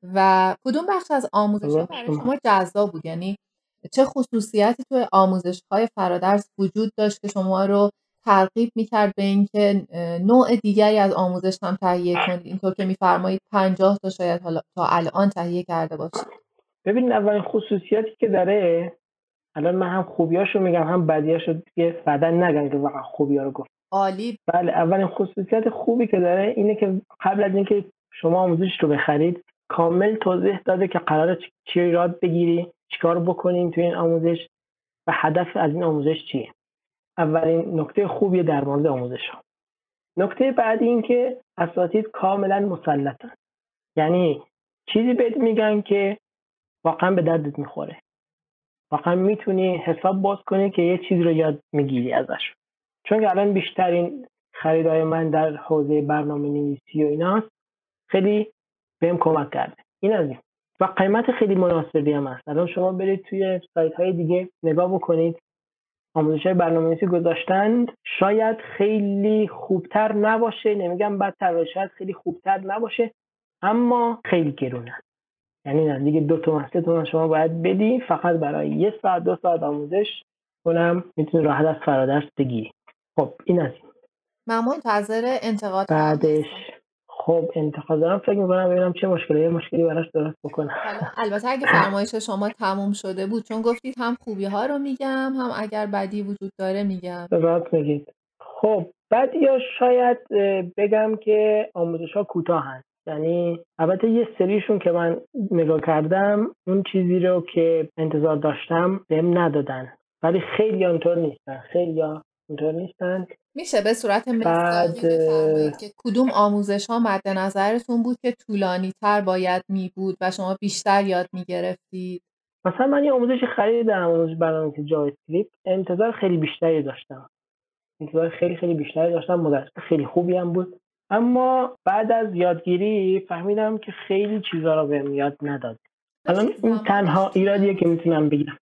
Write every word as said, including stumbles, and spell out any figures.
و کدوم بخش از آموزش‌ها برای شما جذاب بود؟ یعنی چه خصوصیتی توی آموزش‌های فرادرس وجود داشت که شما رو ترغیب می‌کرد به اینکه نوع دیگری از آموزش هم تهیه کنید؟ اینطور که می‌فرمایید پنجاه تا شاید حالا تا الان تهیه کرده باشید. ببینید اولین خصوصیاتی که داره، الان من هم خوبیاشو میگم هم بدیاشو، دیگه بعداً نگن که واقعا خوبی‌ها رو گفت. عالی. بله، اولین خصوصیت خوبی که داره اینه که قبل از اینکه شما آموزش رو بخرید کامل توضیح داده که قراره چی رو یاد بگیری، چیکار بکنیم توی این آموزش و هدف از این آموزش چیه. اولین نکته خوبی در مورد آموزش ها. نکته بعدی این که اساتید کاملا مسلطن، یعنی چیزی بهت میگن که واقعا به دردت میخوره، واقعا میتونی حساب باز کنی که یه چیز رو یاد میگیری ازش. چون که الان بیشترین خریدای من در حوزه برنامه نویسی و ایناست، خیلی بهم کمک کرده. این از این. و قیمت خیلی مناسبی هم هست. الان شما برید توی سایت های دیگه نگاه بکنید، آموزش‌های برنامه‌نویسی گذاشتند، شاید خیلی خوبتر نباشه، نمیگم بدتر، شاید خیلی خوبتر نباشه، اما خیلی گرونه. یعنی نزدیک دو تومن سه تومن شما باید بدی فقط برای یه ساعت دو ساعت آموزش، اونم میتونی راحت از فرادرس بگیری. خب این از این. من منتظر انتقاد بعدش خب انتقاد دارم، فکر می‌کنم ببینم چه مشکلی یه مشکلی براش درست بکنم. حالا البته اگه فرمایش شما تموم شده بود، چون گفتید هم خوبی ها رو میگم هم اگر بدی وجود داره میگم. راحت میگید. خب بعد یا شاید بگم که آموزش ها کوتاه هست، یعنی البته یه سریشون که من نگاه کردم اون چیزی رو که انتظار داشتم بهم ندادن، ولی خیلی اونطور نیستن، خیلی اونطور نیستن. میشه به صورت مثالی بفرمایید که کدوم آموزش ها مد نظرتون بود که طولانی تر باید می بود و شما بیشتر یاد می گرفتید؟ مثلا من یه آموزش خریدم، آموزش برنامه‌نویسی جاوا اسکریپت، انتظار خیلی بیشتری داشتم. انتظار خیلی خیلی بیشتری داشتم، مدرس خیلی خوبی هم بود، اما بعد از یادگیری فهمیدم که خیلی چیزا رو بهم یاد نداد. الان این تنها ایرادیه که میتونم بگم.